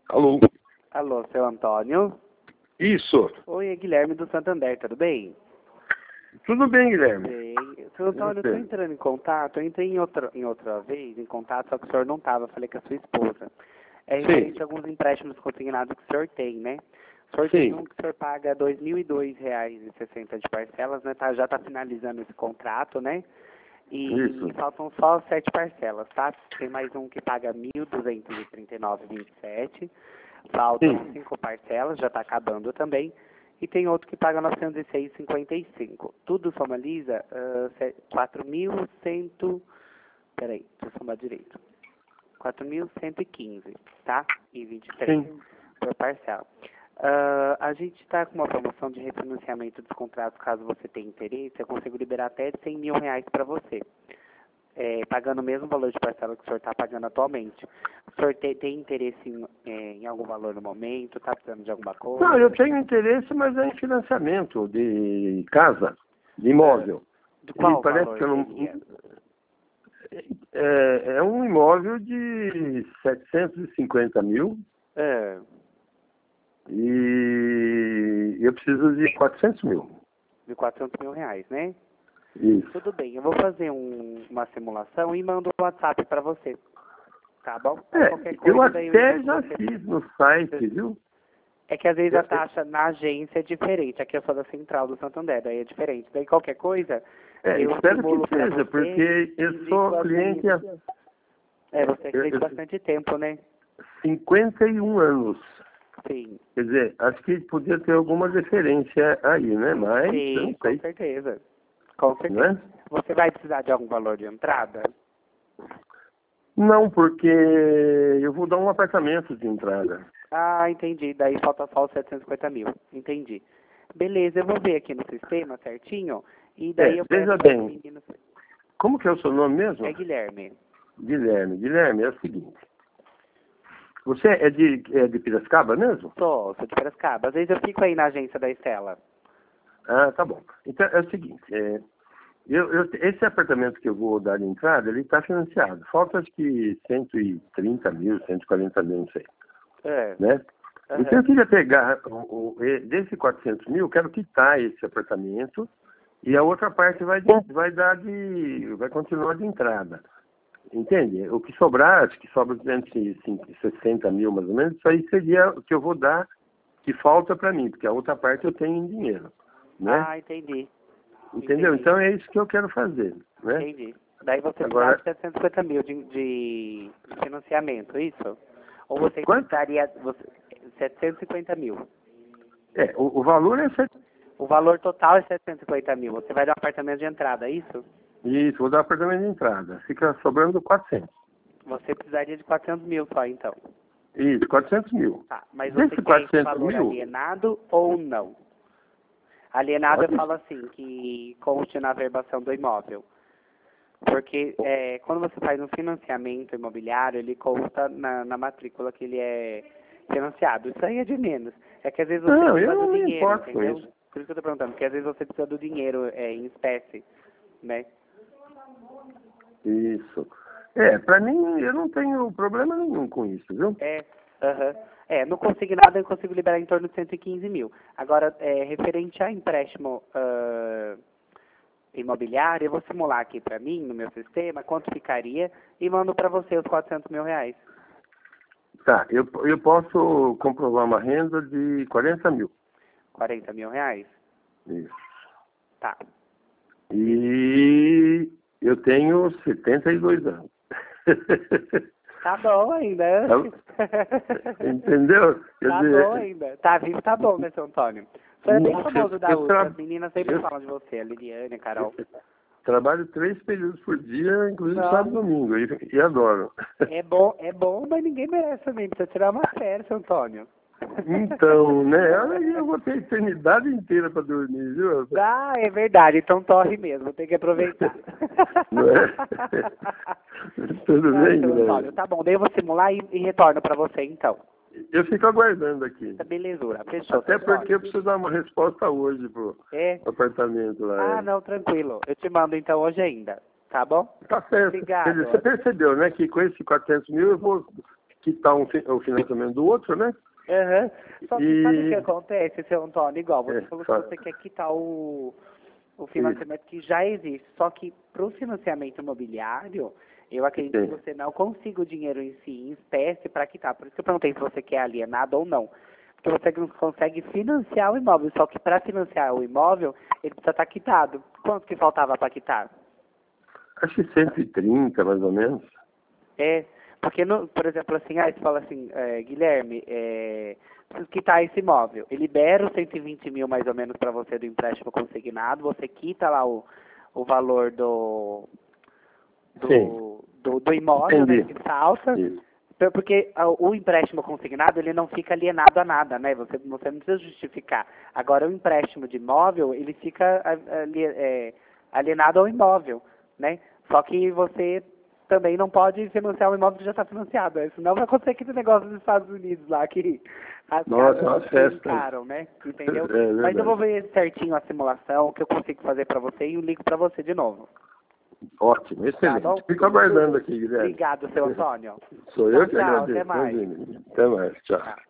Alô? Alô, seu Antônio? Isso. Oi, é Guilherme do Santander, tudo bem? Tudo bem, Guilherme? Bem. Seu Antônio, eu tô entrando em contato, eu entrei em outra vez em contato, só que o senhor não estava, falei com a sua esposa. É referente a alguns empréstimos consignados que o senhor tem, né? O senhor tem um que o senhor paga R$ 2.002,60 de parcelas, né? Já está finalizando esse contrato, né? E faltam só 7 parcelas, tá? Tem mais um que paga R$ 1.239,27. Faltam 5 parcelas, já está acabando também. E tem outro que paga R$ 906,55. Tudo somaliza 4.100... Peraí, deixa eu somar direito. 4.115, tá? E 23 por parcela. A gente está com uma promoção de refinanciamento dos contratos, caso você tenha interesse. Eu consigo liberar até R$ 100 mil para você. Pagando o mesmo valor de parcela que o senhor está pagando atualmente. O senhor tem interesse em algum valor no momento? Está precisando de alguma coisa? Não, eu tenho interesse, mas é em financiamento de casa, de imóvel. De qual parece valor que eu não... seria? É um imóvel de 750 mil e eu preciso de 400 mil. De R$ 400 mil, né? Isso. Tudo bem, eu vou fazer uma simulação e mando o WhatsApp para você. Tá bom? Qualquer coisa, Eu daí até já fiz no site, viu? É que às vezes a taxa na agência é diferente. Aqui eu sou da Central do Santander, daí é diferente. Daí qualquer coisa, eu espero simulo que pra seja, você porque eu e sou indico cliente há você que tem bastante tempo, né? 51 anos. Sim. Quer dizer, acho que podia ter alguma diferença aí, né? Mas Sim, eu não com sei. certeza. Com certeza. Né? Você vai precisar de algum valor de entrada? Não, porque eu vou dar um apartamento de entrada. Ah, entendi. Daí falta só os 750 mil. Entendi. Beleza, eu vou ver aqui no sistema certinho. E daí eu peço Veja para os bem, meninos. como que é o seu nome mesmo? É Guilherme. Guilherme. Guilherme, é o seguinte. Você é de Piracicaba mesmo? Sou de Piracicaba. Às vezes eu fico aí na agência da Estela. Ah, tá bom. Então é o seguinte, esse apartamento que eu vou dar de entrada, ele está financiado. Falta acho que 130 mil, 140 mil, não sei. Né? Então eu queria pegar, desse 400 mil, eu quero quitar esse apartamento e a outra parte vai continuar de entrada. Entende? O que sobrar, acho que sobra 260 mil mais ou menos, isso aí seria o que eu vou dar, que falta para mim, porque a outra parte eu tenho em dinheiro. Né? Ah, entendi. Entendeu? Entendi. Então é isso que eu quero fazer. Né? Entendi. Daí você Agora, precisa de 750 mil de financiamento, isso? Ou você quanto? precisaria 750 mil? O valor é O valor total é 750 mil. Você vai dar um apartamento de entrada, é isso? isso, vou dar apartamento de entrada. Fica sobrando 400. Você precisaria de 400 mil só, então. Isso, 400 mil. Tá, mas você Desse quer esse 400 valor mil, alienado ou não? Alienado eu pode. falo assim, que conste na averbação do imóvel. Porque quando você faz um financiamento imobiliário, ele consta na matrícula que ele é financiado. Isso aí é de menos. É que às vezes você Não, precisa eu do não me dinheiro, importo com entendeu? isso. Por isso que eu estou perguntando, porque às vezes você precisa do dinheiro em espécie, né? Isso. Para mim, eu não tenho problema nenhum com isso, viu? No consignado eu consigo liberar em torno de 115 mil. Agora, referente a empréstimo imobiliário, eu vou simular aqui para mim, no meu sistema, quanto ficaria e mando para você os 400 mil reais. Tá, eu posso comprovar uma renda de 40 mil. 40 mil reais? Isso. Tá. E eu tenho 72 anos. Tá bom ainda. Entendeu? Tá bom ainda. Tá vivo, tá bom, né, seu Antônio? O senhor é bem famoso da USP. As meninas sempre falam de você, a Liliane, a Carol. Trabalho 3 períodos por dia, inclusive sábado e domingo, e adoro. É bom, mas ninguém merece também. Precisa tirar uma férias, seu Antônio. Então, né? Eu vou ter a eternidade inteira para dormir, viu? Ah, é verdade. Então torre mesmo, tem que aproveitar. Não é? Tudo bem, seu Antônio, Guilherme? tá bom. Daí eu vou simular e retorno para você, então. Eu fico aguardando aqui. Belezura, fechou. Até porque eu preciso dar uma resposta hoje pro apartamento lá. Ah, não, tranquilo. Eu te mando então hoje ainda, tá bom? Tá certo. Obrigado. Quer dizer, você percebeu, né, que com esse 400 mil eu vou quitar o financiamento do outro, né? Uhum. Só que sabe o que acontece, seu Antônio? Igual, você falou que você quer quitar o financiamento que já existe. Só que para o financiamento imobiliário, eu acredito que você não consiga o dinheiro em si, em espécie, para quitar. Por isso que eu perguntei se você quer alienado ou não. Porque você não consegue financiar o imóvel. Só que para financiar o imóvel, ele precisa estar quitado. Quanto que faltava para quitar? Acho que 130, mais ou menos. Porque, por exemplo, assim, você fala assim, Guilherme, preciso quitar esse imóvel. Ele libera os 120 mil, mais ou menos, para você do empréstimo consignado, você quita lá o valor do imóvel, né, que salta, porque o empréstimo consignado, ele não fica alienado a nada, né? Você não precisa justificar. Agora, o empréstimo de imóvel, ele fica alienado ao imóvel, né? Só que você também não pode financiar um imóvel que já está financiado. Senão vai acontecer aquele negócio dos Estados Unidos lá, que as casas ficaram, né? Entendeu? Mas eu vou ver certinho a simulação, que eu consigo fazer para você e eu ligo para você de novo. Ótimo, excelente. Tá, fico aguardando aqui, Guilherme. Obrigado, seu Antônio. Sou eu que agradeço. até mais. Até mais, tchau.